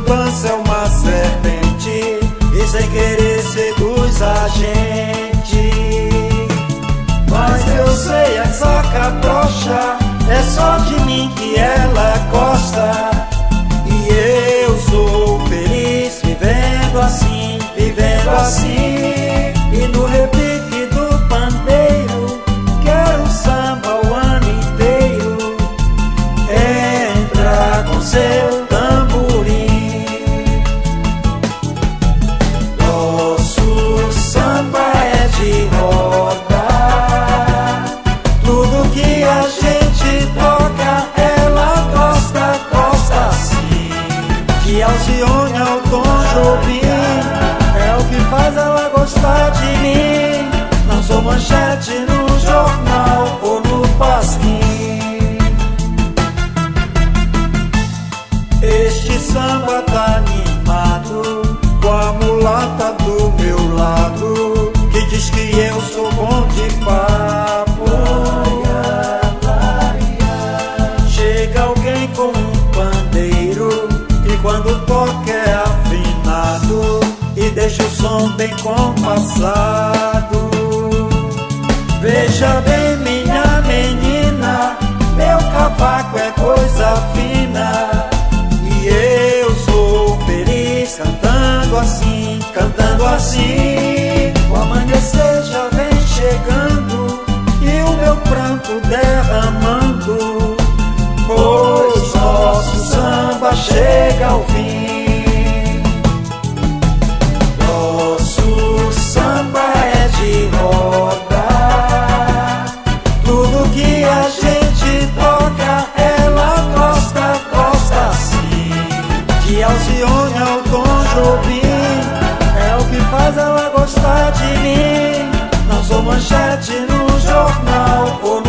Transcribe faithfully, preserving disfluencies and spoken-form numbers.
lambança é uma serpente e sem querer seduz a gente. Mas eu sei, essa cabrocha é só de mim que ela gosta. E eu sou feliz vivendo assim, vivendo assim. E no repique do pandeiro quero samba o ano inteiro. Entra com seu tamborim. Nosso samba é de roda. Tudo que a gente toca ela gosta, gosta sim. De Alcione ao Tom Jobim é o que faz ela gostar de mim. Não sou manchete no jornal ou no Pasquim. Este samba tá animado com a mulata do meu lado, que diz que eu sou bom de papo. Chega alguém com um pandeiro e quando toca é afinado e deixa o som bem compassado. Veja bem, minha menina, meu cavaco é coisa fina. E eu sou feliz cantando assim, cantando assim. O amanhecer já vem chegando e o meu pranto derramando, pois nosso samba chega ao fim. Nosso samba é de roda. Tudo que a gente toca ela gosta, gosta sim. De Alcione ao Tom Jobim é o que faz ela gostar de mim. Não sou manchete no jornal ou no